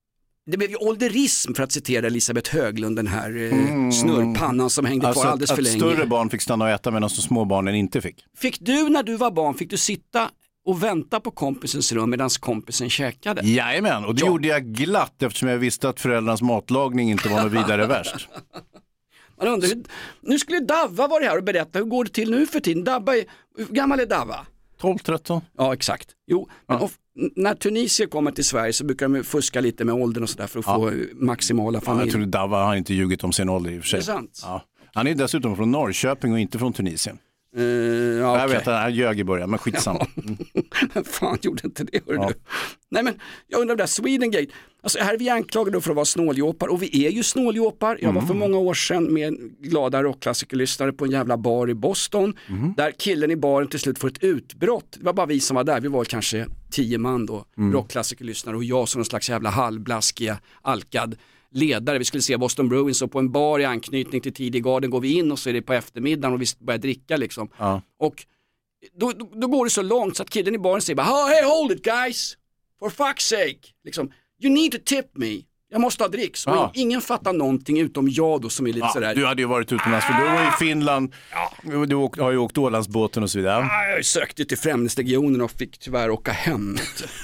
det blev ju ålderism för att citera Elisabeth Höglund, den här eh, mm. snurrpannan som hängde alltså kvar alldeles att, för att länge. Större barn fick stanna och äta medan de små barnen inte fick. Fick du när du var barn, fick du sitta och vänta på kompisens rum medan kompisen käkade? Jajamän, och det ja. gjorde jag glatt eftersom jag visste att föräldrarnas matlagning inte var något vidare värst. Man undrar, nu skulle Davva vara här och berätta, hur går det till nu för tiden? Dabba är, hur gammal är Davva? tolv tretton. Ja, exakt. Jo, ja. Men of, när tunisier kommer till Sverige så brukar de fuska lite med åldern och sådär för att ja. få maximala familj. Ja, jag tror Davva har inte ljugit om sin ålder i och för sig. Det är sant. Ja. Han är dessutom från Norrköping och inte från Tunisien. Uh, ja, jag okay. vet att han ljög i början, men skitsamma. Men fan gjorde inte det, hör ja. du. Nej men, jag undrar det där Swedengate. Alltså här är vi anklagade för att vara snåljåpar, och vi är ju snåljåpar. Jag var för många år sedan med glada rockklassikerlyssnare på en jävla bar i Boston. Mm. Där killen i baren till slut får ett utbrott. Det var bara vi som var där, vi var kanske tio man då. Mm. Rockklassikerlyssnare, och jag som någon slags jävla halvblaskiga, alkad ledare. Vi skulle se Boston Bruins, och på en bar i anknytning till T D Garden går vi in och så är det på eftermiddagen och vi börjar dricka liksom. Ja. Och då, då, då går det så långt så att killen i baren säger bara, oh, hey hold it guys, for fuck's sake, liksom, you need to tip me, jag måste ha dricks. Ja. Och ingen fattar någonting utom jag då som är lite ja, sådär. Du hade ju varit utomlands, för du var i Finland, ja. du åkt, har ju åkt Ålandsbåten och så vidare. Ja, jag sökte till Främlingslegionen och fick tyvärr åka hem.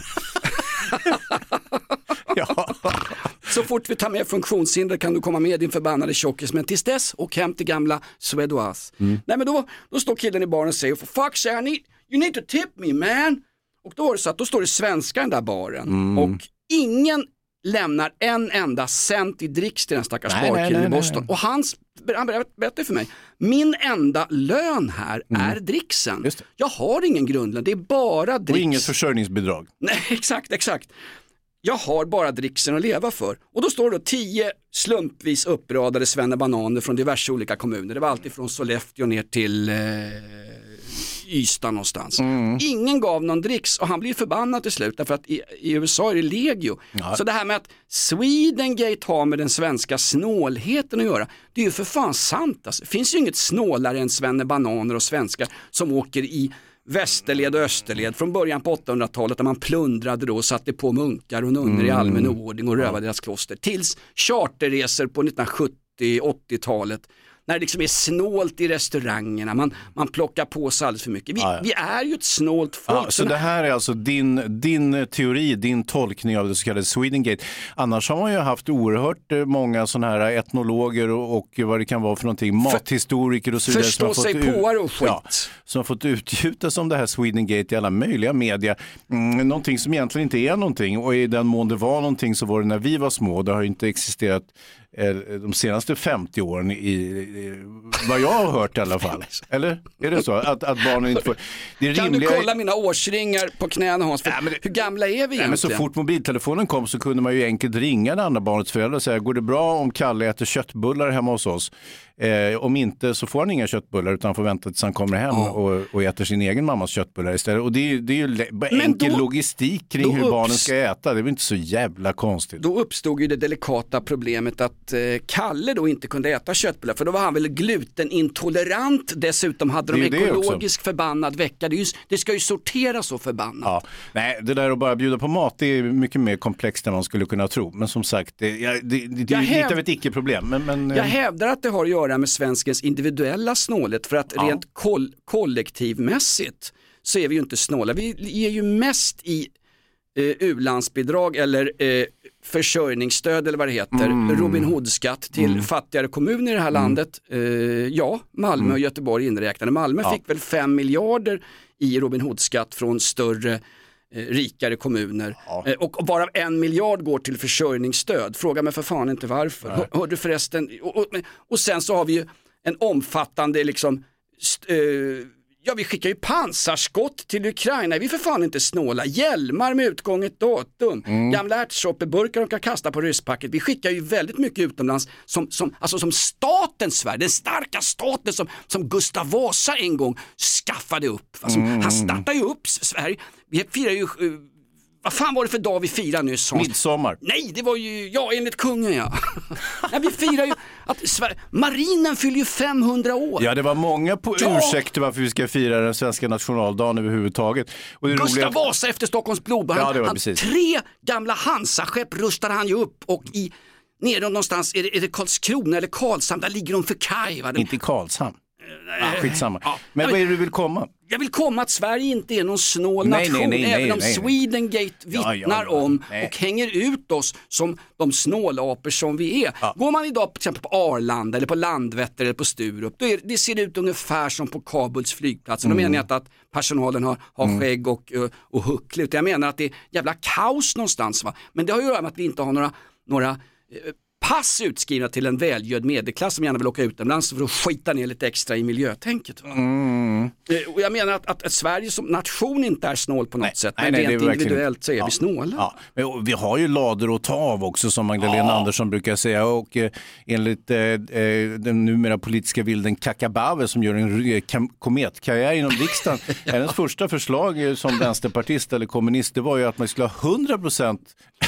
Ja. Så fort vi tar med funktionshinder kan du komma med din förbannade tjockis, men tills dess och hem till gamla Suedoise. Mm. Nej men då, då står killen i baren och säger, for fuck's sake, I need, you need to tip me man. Och då var det så att då står det svenska i den där baren mm. och ingen lämnar en enda cent i dricks till den stackars nej, barkillen nej, nej, i Boston. Nej. Och hans, han berättade för mig, min enda lön här mm. är dricksen. Jag har ingen grundlön, det är bara dricks. Och inget försörjningsbidrag. Nej, exakt, exakt. Jag har bara dricksen att leva för. Och då står det då tio slumpvis uppradade svennebananer från diverse olika kommuner. Det var alltid från Sollefteå ner till eh, Ystad någonstans. Mm. Ingen gav någon dricks och han blir förbannad till slut därför att i, i U S A är det legio. Ja. Så det här med att Swedengate har med den svenska snålheten att göra, det är ju för fan sant. Alltså. Det finns ju inget snålare än svennebananer och svenskar som åker i västerled och österled från början på åttahundratalet, där man plundrade då och satte på munkar och nunnor mm. i allmän ordning och rövade ja. deras kloster, tills charterresor på nittonhundrasjuttio-åttiotalet när det liksom är snålt i restaurangerna, man, man plockar på sig alldeles för mycket. Vi, ja, ja. vi är ju ett snålt folk. Ja, så det här är alltså din, din teori, din tolkning av det så kallade Swedengate. Annars har man ju haft oerhört många sådana här etnologer och, och vad det kan vara för någonting, mathistoriker och så vidare. Förstå sig på och skit. Ja, som har fått utgjutas om det här Swedengate i alla möjliga media. Mm, någonting som egentligen inte är någonting, och i den mån det var någonting så var det när vi var små. Det har inte existerat de senaste femtio åren i, i vad jag har hört i alla fall. Eller är det så att, att barnen inte får det kan rimliga... du kolla mina årsringar på knäna, Hans? För ja, det... Hur gamla är vi egentligen? Ja, men så fort mobiltelefonen kom så kunde man ju enkelt ringa det andra barnets föräldrar och säga, går det bra om Kalle äter köttbullar hemma hos oss? Eh, om inte så får han inga köttbullar utan får vänta tills han kommer hem oh. och, och äter sin egen mammas köttbullar istället. Och det är, det är ju le- enkel då, logistik kring hur upps- barnen ska äta. Det är väl inte så jävla konstigt. Då uppstod ju det delikata problemet att eh, Kalle då inte kunde äta köttbullar, för då var han väl glutenintolerant. Dessutom hade de ekologisk förbannad vecka. Det, är ju, det ska ju sorteras så förbannat. Ja. Nej, det där att bara bjuda på mat, det är mycket mer komplext än man skulle kunna tro. Men som sagt, det, det, det, det är häv- lite av ett icke-problem. Men, men, jag hävdar att det har att göra med svenskens individuella snålhet, för att ja. rent koll- kollektivmässigt så är vi ju inte snåla. Vi ger ju mest i eh, u-landsbidrag eller eh, försörjningsstöd eller vad det heter, mm. Robin Hood-skatt till mm. fattigare kommuner i det här mm. landet. Eh, ja, Malmö mm. och Göteborg inräknade. Malmö ja. fick väl fem miljarder i Robin Hood-skatt från större Eh, rikare kommuner ja. eh, och, och bara en miljard går till försörjningsstöd. Fråga mig för fan inte varför. Hör, hörde förresten och, och, och sen så har vi ju en omfattande liksom st, eh, ja vi skickar ju pansarskott till Ukraina. Vi är för fan inte snåla. Hjälmar med utgånget datum. Mm. Gamla ärtsoppeburkar de kan kasta på rysspacket. Vi skickar ju väldigt mycket utomlands som, som, alltså som staten Sverige, den starka staten som, som Gustav Vasa en gång skaffade upp. Alltså, mm. Han startade ju upp Sverige. Vi firar ju, uh, vad fan var det för dag vi firar nu? Midsommar. Nej, det var ju, ja enligt kungen ja. Nej, vi firar ju, Att Sver- marinen fyller ju femhundra år. Ja, det var många på ja. ursäkter varför vi ska fira den svenska nationaldagen överhuvudtaget. Och det Gustav roliga... Vasa efter Stockholms blodbad. Han, Ja, han, tre gamla Hansa-skepp rustade han ju upp och i nere någonstans, är det, är det Karlskrona eller Karlshamn, där ligger de för kaj. Va? De... Inte Karlshamn. Ah, skitsamma. Ja. Men vad är det du vill komma? Jag vill komma att Sverige inte är någon snål Nej, nation, nej, nej, även nej, om nej. Swedengate vittnar Ja, ja, ja. om Nej. och hänger ut oss som de snålapor som vi är. Ja. Går man idag till exempel på Arlanda eller på Landvetter eller på Sturup, då är, det ser ut ungefär som på Kabuls flygplats. Mm. Då menar jag inte att personalen har, har mm. skägg och, och, och huckle, utan jag menar att det är jävla kaos någonstans. Va? Men det har ju att göra med att vi inte har några, några eh, pass utskrivna till en välgödd medelklass som gärna vill åka utomlands för att skita ner lite extra i miljötänket. Mm. Och jag menar att, att, att Sverige som nation inte är snål på något nej, sätt, nej, men nej, rent individuellt så är ja, vi snåla. Ja. Men vi har ju lader att ta av också, som Magdalena ja. Andersson brukar säga, och eh, enligt eh, den numera politiska vilden Kakabave som gör en eh, kometkarriär inom riksdagen, hennes första förslag eh, som vänsterpartist eller kommunist, det var ju att man skulle ha hundra procent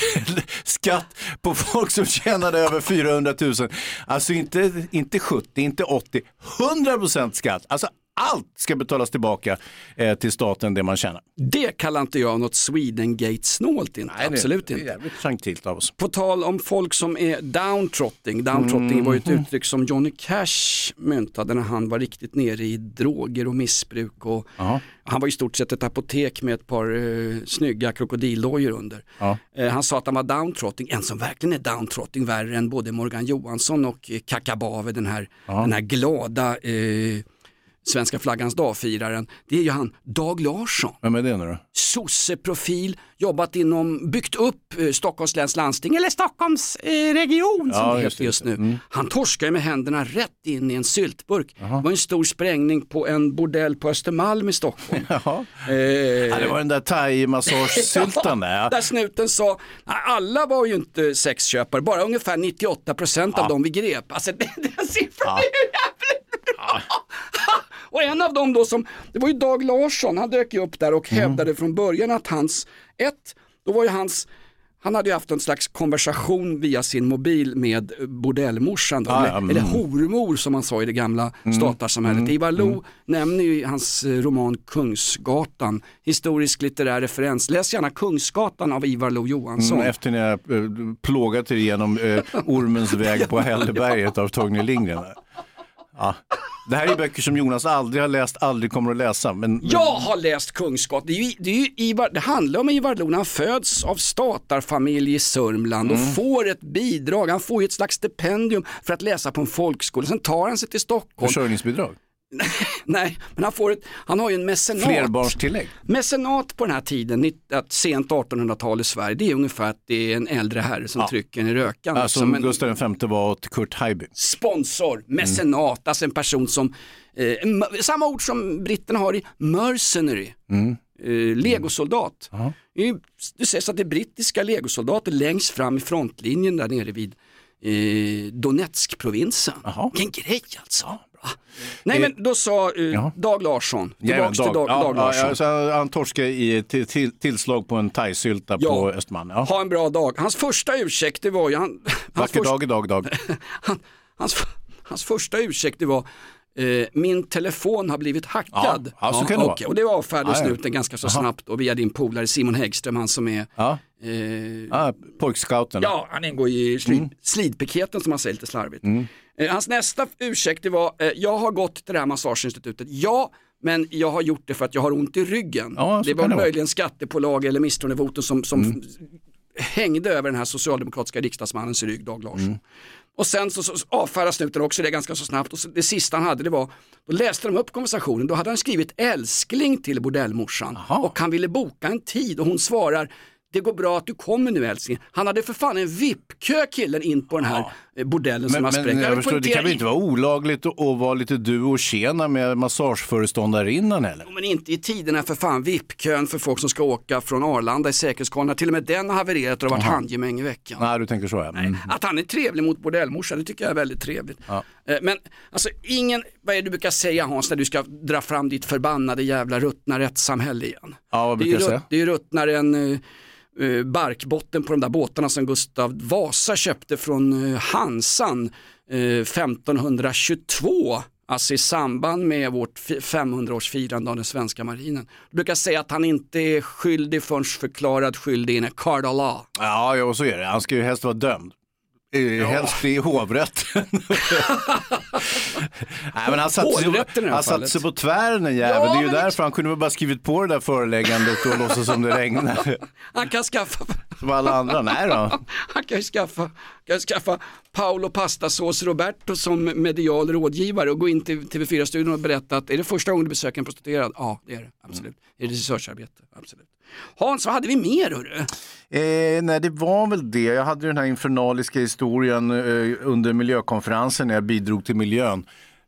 skatt på folk som tjänade över fyrahundratusen. Alltså inte, inte sjuttio, inte åttio, hundra procent skatt. Alltså allt ska betalas tillbaka eh, till staten, det man tjänar. Det kallar inte jag något Swedengate-snålt inte. Nej, absolut det, inte. Det är jävligt sanktilt av oss. På tal om folk som är downtrotting. Downtrotting mm. var ju ett uttryck som Johnny Cash myntade när han var riktigt nere i droger och missbruk. Och han var i stort sett ett apotek med ett par eh, snygga krokodillojor under. Ja. Eh, han sa att han var downtrotting. En som verkligen är downtrotting, värre än både Morgan Johansson och eh, Kakabave, den här, den här glada... Eh, Svenska flaggans dagfiraren, det är ju han Dag Larsson. Vem är det nu då? Sosseprofil, jobbat inom, byggt upp eh, Stockholms läns landsting eller Stockholms eh, region som ja, det heter just nu. Mm. Han torskar med händerna rätt in i en syltburk. Aha. Det var en stor sprängning på en bordell på Östermalm i Stockholm. Jaha. Eh, ja, det var den där thai-massagesyltan där. Ja, där snuten sa, alla var ju inte sexköpare, bara ungefär nittioåtta procent ja. Av dem vi grep. Alltså den siffran ja. Är ju jävligt bra. Ja. Och en av dem då som, det var ju Dag Larsson, han dök ju upp där och mm. hävdade från början att hans, ett, då var ju hans, han hade ju haft en slags konversation via sin mobil med bordellmorsan då, ah, eller, mm. eller hormor som man sa i det gamla mm. statarsamhället. Mm. Ivar Lo mm. nämner ju i hans roman Kungsgatan, historisk litterär referens. Läs gärna Kungsgatan av Ivar Lo Johansson. Mm, efter när jag äh, plågat igenom äh, Ormens väg på Hälleberget av Torgny Lindgren. Ja. Det här är böcker som Jonas aldrig har läst, aldrig kommer att läsa. Men, men... Jag har läst Kungsgatan. Det, är ju, det, är ju Ivar, det handlar om Ivar Lo. Han föds av statarfamilj i Sörmland mm. och får ett bidrag. Han får ju ett slags stipendium för att läsa på en folkskola. Sen tar han sig till Stockholm. Försörjningsbidrag? Nej, men han, får ett, han har ju en mecenat. Flerbarnstillägg. Mecenat på den här tiden, sent artonhundratal i Sverige, det är ungefär att det är en äldre herre som ja. Trycker i rökan. Ja, som en, Gustav den femte var åt Kurt Haijby. Sponsor, mecenat, mm. alltså en person som, eh, samma ord som britterna har i mercenary. Mm. Eh, legosoldat. Mm. Det sägs att det är brittiska legosoldater längst fram i frontlinjen där nere vid eh, Donetsk-provinsen. Vilken grej alltså. Ja. Nej men då sa uh, Dag Larsson tillbaks ja, Dag, till Dag, ja, Dag Larsson ja, så han torskade i till, till, tillslag på en thaisylta ja, på Östermalm. Ja. Ha en bra dag. Hans första ursäkt det var ju han, hans första, dag, dag, dag. han, hans, hans första ursäkt det var eh, min telefon har blivit hackad. Ja, ja, så kan det okay. Och det var avfärdigt ja, snuten ganska så Aha. snabbt och via din polare Simon Häggström, han som är ja. eh, ja, pojkscouten. Ja, han ingår i slid, mm. slidpiketen som man säger lite slarvigt. Mm. Hans nästa ursäkt det var, eh, jag har gått till det här massageinstitutet. Ja, men jag har gjort det för att jag har ont i ryggen. Ja, det var det möjligen skattepålag eller misstroendevotum som, som mm. hängde över den här socialdemokratiska riksdagsmannens rygg, Dag Larsson. Mm. Och sen så, så avfärdas snuten också det ganska så snabbt. Och så, det sista han hade det var, då läste de upp konversationen. Då hade han skrivit älskling till bordellmorsan. Aha. Och han ville boka en tid och hon svarar, det går bra att du kommer nu älskling. Han hade för fan en V I P-kö killen in på den här ja. bordellen som men, har spräckt. Men, förstår, det kan väl inte vara olagligt att vara lite du och tjena med massageföreståndarinnan heller? Jo, men inte i tiderna för fan V I P-kön för folk som ska åka från Arlanda i säkerhetskollarna. Till och med den har havererat och det har varit handgemäng i veckan. Nej, du tänker så ja. Mm. Nej, att han är trevlig mot bordellmorsan, det tycker jag är väldigt trevligt. Ja. Men alltså ingen, vad är det du brukar säga Hans när du ska dra fram ditt förbannade jävla ruttna rättssamhälle igen? Ja, vad brukar jag säga? Det är ju ruttnare än Uh, barkbotten på de där båtarna som Gustav Vasa köpte från uh, Hansan eh, femtonhundratjugotvå, alltså i samband med vårt femhundraårsfirande av den svenska marinen. Jag brukar säga att han inte är skyldig förrän förklarad skyldig in a court of law. Ja, ja, så är det. Han ska ju helst vara dömd. Ja. Helst i hovrätten. Nej, men han satte sig, han satte sig på tvären, en jävel. Ja, det är ju därför det... han kunde bara skrivit på det där föreläggandet och låtsas som det regnar. Han kan skaffa... Som alla andra, nej då. Han kan ju skaffa, kan ju skaffa Paolo Pastasås Roberto som medial rådgivare och gå in till T V fyra-studion och berätta att är det första gången du besöker en prostituerad? Ja, det är det, absolut. Mm. Är det researcharbete? Absolut. Hans, vad hade vi mer, hörru? Eh, nej, det var väl det. Jag hade den här infernaliska historien eh, under miljökonferensen när jag bidrog till miljön.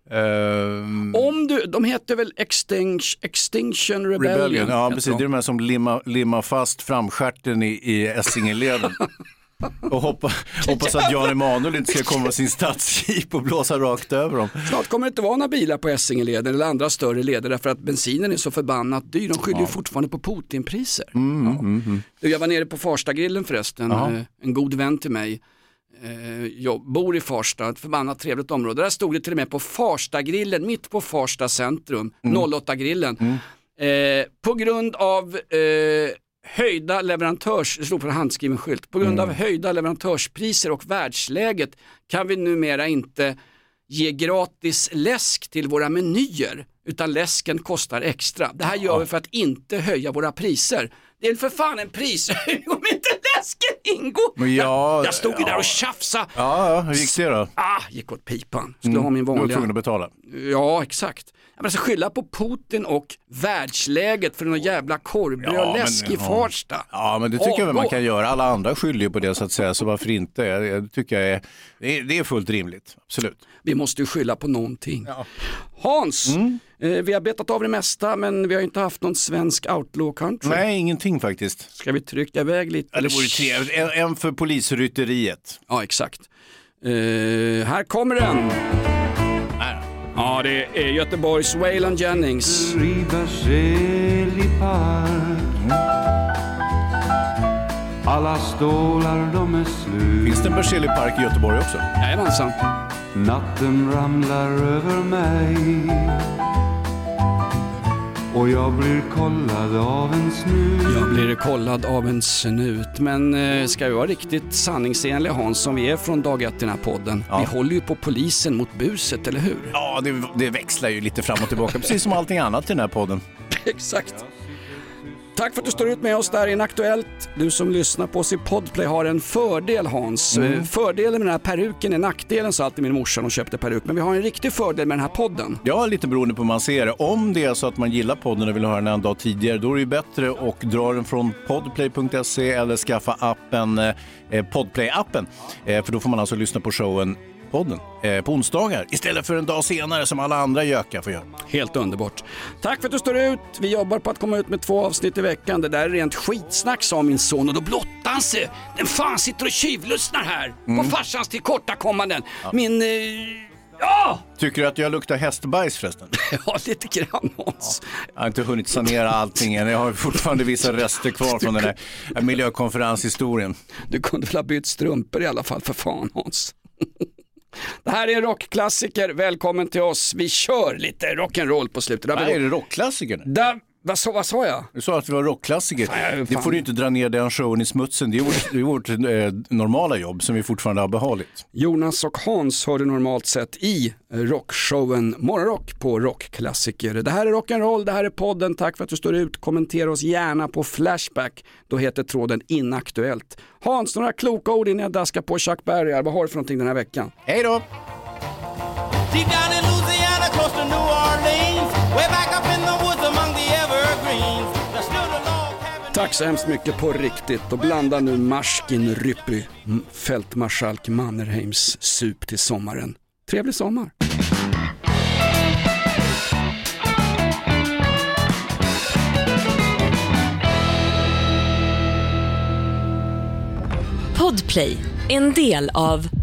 Uh, Om du, de heter väl Extinction, Extinction Rebellion? Rebellion ja, precis. Det är de här som limmar limma fast framskärten i, i Essingeleden. Och hoppa, hoppas att Jan Emanuel inte ska komma sin stadsjeep och blåsa rakt över dem. Snart kommer det inte vara några bilar på Essingeleden eller andra större leder därför att bensinen är så förbannat dyr. De skyller ju ja. fortfarande på Putinpriser. Mm, ja. mm, mm. Jag var nere på Farstagrillen förresten. Aha. En god vän till mig. Jag bor i Farsta, ett förbannat trevligt område. Där stod det till och med på Farstagrillen, mitt på Farsta centrum, mm. noll åtta-grillen. Mm. Eh, på grund av eh, höjda leverantörs, det stod på en handskriven skylt, på grund mm. av höjda leverantörspriser och världsläget kan vi numera inte ge gratis läsk till våra menyer, utan läsken kostar extra. Det här gör vi för att inte höja våra priser. Det är för fan en prishöjning om inte läsken ingår. Ja, jag, jag stod ju ja. där och tjafsa. Ja, hur gick det då? Ah, gick åt pipan. Skulle mm. ha min vanliga. Du var tvungen att betala. Ja, exakt. Jag måste skylla på Putin och världsläget för någon jävla korvbröd ja, och läsk i Farsta. Ja, men det tycker oh, jag man kan göra. Alla andra skyller på det så att säga, så varför inte? Jag, jag tycker jag är, det, är, det är fullt rimligt, absolut. Vi måste ju skylla på någonting. Ja. Hans, mm. eh, vi har betat av det mesta men vi har inte haft någon svensk outlaw country. Nej, ingenting faktiskt. Ska vi trycka iväg lite? Ja, det vore trevligt. En, en för polisrytteriet. Ja, exakt. Eh, här kommer den. Här. Ja, det är Göteborgs Waylon Jennings. Alla stålar de är slut. Finns det en Berzelii park i Göteborg också? Jajamensan. Natten ramlar över mig och jag blir kollad av en snut. Jag blir kollad av en snut. Men eh, ska vi vara riktigt sanningsenliga, Hans, som vi är från dag ett i den här podden. Ja. Vi håller ju på polisen mot buset, eller hur? Ja, det, det växlar ju lite fram och tillbaka, precis som allting annat i den här podden. Exakt. Tack för att du står ut med oss där i Inaktuellt. Du som lyssnar på oss i Podplay har en fördel, Hans. Mm. Fördelen med den här peruken är nackdelen, så alltid min morsan och köpte peruk. Men vi har en riktig fördel med den här podden. Ja, lite beroende på hur man ser det. Om det är så att man gillar podden och vill höra den en dag tidigare, då är det ju bättre att dra den från podplay punkt se eller skaffa appen, eh, Podplay-appen. Eh, för då får man alltså lyssna på showen podden eh, på onsdagar istället för en dag senare som alla andra gökar får göra. Helt underbart. Tack för att du står ut. Vi jobbar på att komma ut med två avsnitt i veckan. Det där är rent skitsnack, sa min son, och då blottar han sig. Den fan sitter och tjuvlyssnar här mm. på farsans tillkortakommanden. Ja. Min... Eh... Ja! Tycker du att jag luktar hästbajs förresten? Ja, lite grann, Hans. Ja. Jag har inte hunnit sanera allting än. Jag har fortfarande vissa rester kvar från den här miljökonferenshistorien. Du kunde väl ha bytt strumpor i alla fall, för fan, Hans. Det här är en rockklassiker. Välkommen till oss. Vi kör lite rock'n'roll på slutet. Nej, är det rockklassiker? Där, vad, så, vad sa jag? Du sa att vi var rockklassiker. Fan, det får du inte dra ner den showen i smutsen. Det är vårt, det är vårt eh, normala jobb som vi fortfarande har behållit. Jonas och Hans har det normalt sett i rockshowen Morgonrock på rockklassiker. Det här är rock'n'roll, det här är podden. Tack för att du står ut. Kommentera oss gärna på Flashback. Då heter tråden Inaktuellt. Hans, några kloka ord innan jag daskar på Chuck Berry. Vad har du för någonting den här veckan? Hej då! Tack så hemskt mycket på riktigt, och blanda nu Marskin Ryppy, fältmarskalk Mannerheims sup till sommaren. Trevlig sommar! Podplay, en del av